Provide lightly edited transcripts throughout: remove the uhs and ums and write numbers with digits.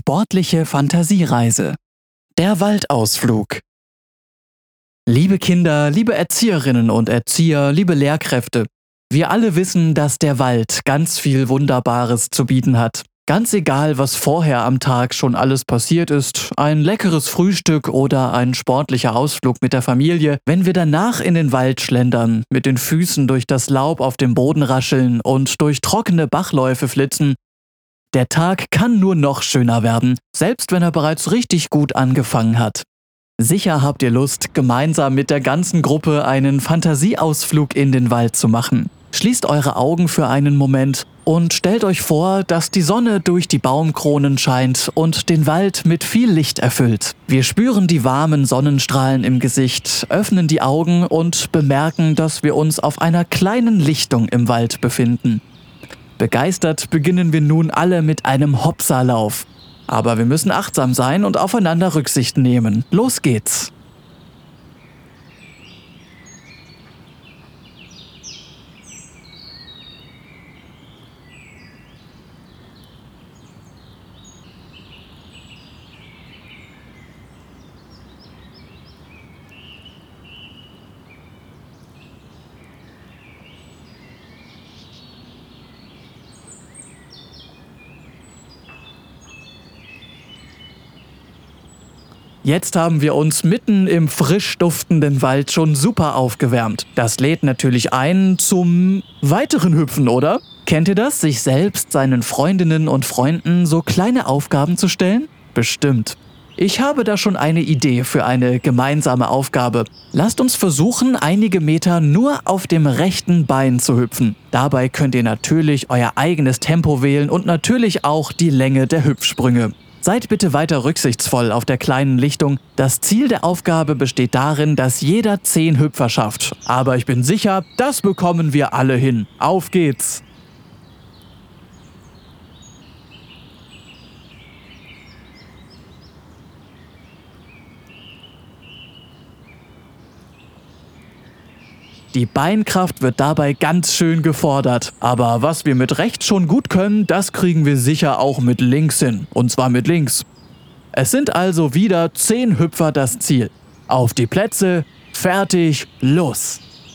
sportliche Fantasiereise. Der Waldausflug. Liebe Kinder, liebe Erzieherinnen und Erzieher, liebe Lehrkräfte, wir alle wissen, dass der Wald ganz viel Wunderbares zu bieten hat. Ganz egal, was vorher am Tag schon alles passiert ist, ein leckeres Frühstück oder ein sportlicher Ausflug mit der Familie, wenn wir danach in den Wald schlendern, mit den Füßen durch das Laub auf dem Boden rascheln und durch trockene Bachläufe flitzen, der Tag kann nur noch schöner werden, selbst wenn er bereits richtig gut angefangen hat. Sicher habt ihr Lust, gemeinsam mit der ganzen Gruppe einen Fantasieausflug in den Wald zu machen. Schließt eure Augen für einen Moment und stellt euch vor, dass die Sonne durch die Baumkronen scheint und den Wald mit viel Licht erfüllt. Wir spüren die warmen Sonnenstrahlen im Gesicht, öffnen die Augen und bemerken, dass wir uns auf einer kleinen Lichtung im Wald befinden. Begeistert beginnen wir nun alle mit einem Hopsalauf. Aber wir müssen achtsam sein und aufeinander Rücksicht nehmen. Los geht's! Jetzt haben wir uns mitten im frisch duftenden Wald schon super aufgewärmt. Das lädt natürlich ein zum weiteren Hüpfen, oder? Kennt ihr das, sich selbst, seinen Freundinnen und Freunden so kleine Aufgaben zu stellen? Bestimmt. Ich habe da schon eine Idee für eine gemeinsame Aufgabe. Lasst uns versuchen, einige Meter nur auf dem rechten Bein zu hüpfen. Dabei könnt ihr natürlich euer eigenes Tempo wählen und natürlich auch die Länge der Hüpfsprünge. Seid bitte weiter rücksichtsvoll auf der kleinen Lichtung. Das Ziel der Aufgabe besteht darin, dass jeder 10 Hüpfer schafft. Aber ich bin sicher, das bekommen wir alle hin. Auf geht's! Die Beinkraft wird dabei ganz schön gefordert. Aber was wir mit rechts schon gut können, das kriegen wir sicher auch mit links hin. Und zwar mit links. Es sind also wieder 10 Hüpfer das Ziel. Auf die Plätze, fertig, los!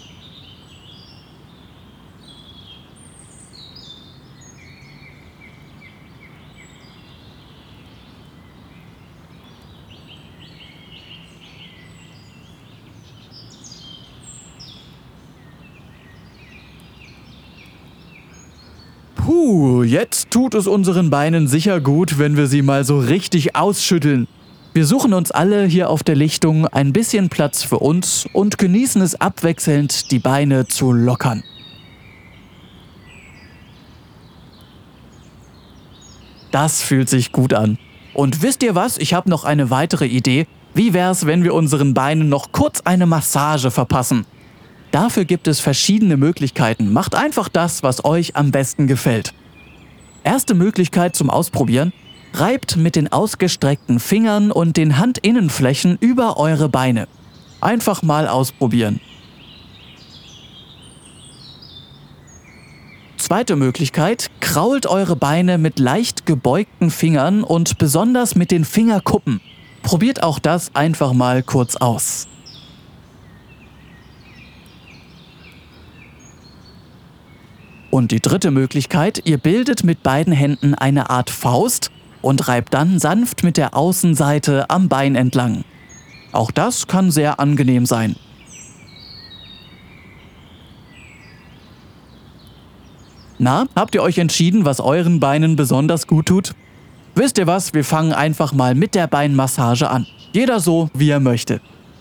Jetzt tut es unseren Beinen sicher gut, wenn wir sie mal so richtig ausschütteln. Wir suchen uns alle hier auf der Lichtung ein bisschen Platz für uns und genießen es abwechselnd, die Beine zu lockern. Das fühlt sich gut an. Und wisst ihr was? Ich habe noch eine weitere Idee. Wie wär's, wenn wir unseren Beinen noch kurz eine Massage verpassen? Dafür gibt es verschiedene Möglichkeiten. Macht einfach das, was euch am besten gefällt. Erste Möglichkeit zum Ausprobieren: Reibt mit den ausgestreckten Fingern und den Handinnenflächen über eure Beine. Einfach mal ausprobieren. Zweite Möglichkeit: Krault eure Beine mit leicht gebeugten Fingern und besonders mit den Fingerkuppen. Probiert auch das einfach mal kurz aus. Und die dritte Möglichkeit: Ihr bildet mit beiden Händen eine Art Faust und reibt dann sanft mit der Außenseite am Bein entlang. Auch das kann sehr angenehm sein. Na, habt ihr euch entschieden, was euren Beinen besonders gut tut? Wisst ihr was, wir fangen einfach mal mit der Beinmassage an. Jeder so, wie er möchte.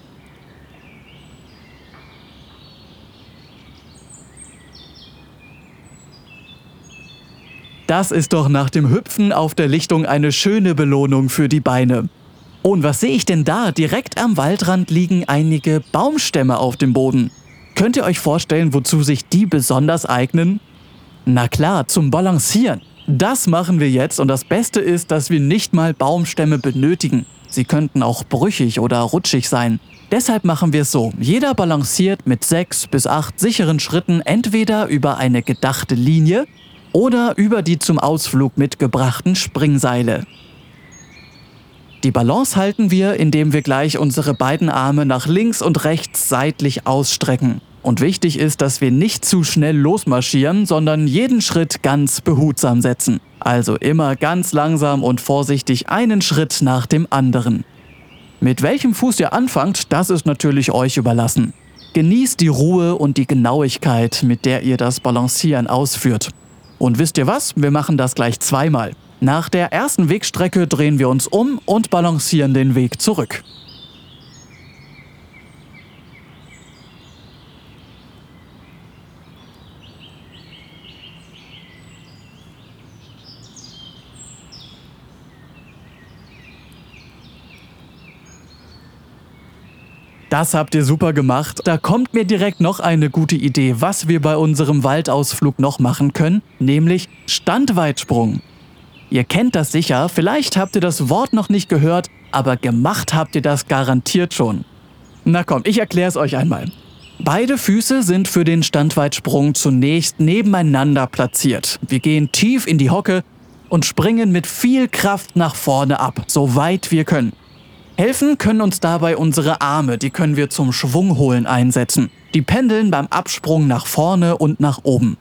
Das ist doch nach dem Hüpfen auf der Lichtung eine schöne Belohnung für die Beine. Und was sehe ich denn da? Direkt am Waldrand liegen einige Baumstämme auf dem Boden. Könnt ihr euch vorstellen, wozu sich die besonders eignen? Na klar, zum Balancieren. Das machen wir jetzt und das Beste ist, dass wir nicht mal Baumstämme benötigen. Sie könnten auch brüchig oder rutschig sein. Deshalb machen wir es so: Jeder balanciert mit 6 bis 8 sicheren Schritten entweder über eine gedachte Linie oder über die zum Ausflug mitgebrachten Springseile. Die Balance halten wir, indem wir gleich unsere beiden Arme nach links und rechts seitlich ausstrecken. Und wichtig ist, dass wir nicht zu schnell losmarschieren, sondern jeden Schritt ganz behutsam setzen. Also immer ganz langsam und vorsichtig einen Schritt nach dem anderen. Mit welchem Fuß ihr anfangt, das ist natürlich euch überlassen. Genießt die Ruhe und die Genauigkeit, mit der ihr das Balancieren ausführt. Und wisst ihr was? Wir machen das gleich zweimal. Nach der ersten Wegstrecke drehen wir uns um und balancieren den Weg zurück. Das habt ihr super gemacht. Da kommt mir direkt noch eine gute Idee, was wir bei unserem Waldausflug noch machen können, nämlich Standweitsprung. Ihr kennt das sicher, vielleicht habt ihr das Wort noch nicht gehört, aber gemacht habt ihr das garantiert schon. Na komm, ich erkläre es euch einmal. Beide Füße sind für den Standweitsprung zunächst nebeneinander platziert. Wir gehen tief in die Hocke und springen mit viel Kraft nach vorne ab, so weit wir können. Helfen können uns dabei unsere Arme, die können wir zum Schwungholen einsetzen. Die pendeln beim Absprung nach vorne und nach oben.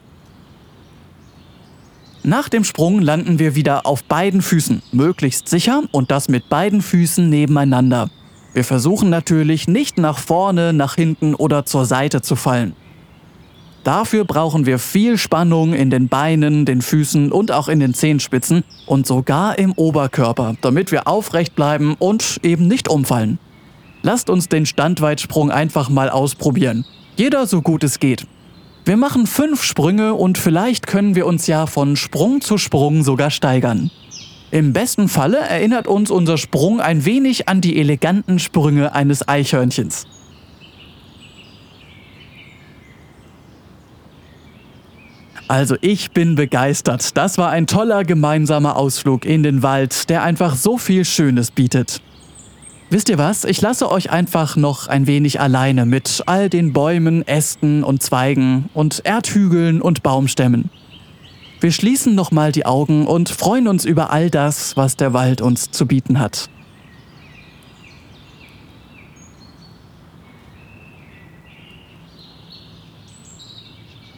Nach dem Sprung landen wir wieder auf beiden Füßen, möglichst sicher und das mit beiden Füßen nebeneinander. Wir versuchen natürlich nicht nach vorne, nach hinten oder zur Seite zu fallen. Dafür brauchen wir viel Spannung in den Beinen, den Füßen und auch in den Zehenspitzen und sogar im Oberkörper, damit wir aufrecht bleiben und eben nicht umfallen. Lasst uns den Standweitsprung einfach mal ausprobieren. Jeder so gut es geht. Wir machen 5 Sprünge und vielleicht können wir uns ja von Sprung zu Sprung sogar steigern. Im besten Falle erinnert uns unser Sprung ein wenig an die eleganten Sprünge eines Eichhörnchens. Also ich bin begeistert. Das war ein toller gemeinsamer Ausflug in den Wald, der einfach so viel Schönes bietet. Wisst ihr was? Ich lasse euch einfach noch ein wenig alleine mit all den Bäumen, Ästen und Zweigen und Erdhügeln und Baumstämmen. Wir schließen nochmal die Augen und freuen uns über all das, was der Wald uns zu bieten hat.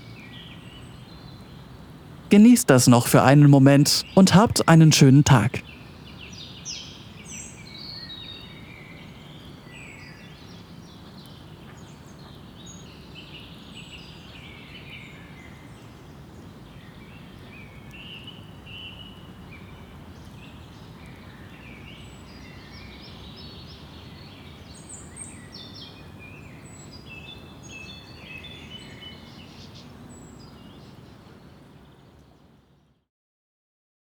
Genießt das noch für einen Moment und habt einen schönen Tag.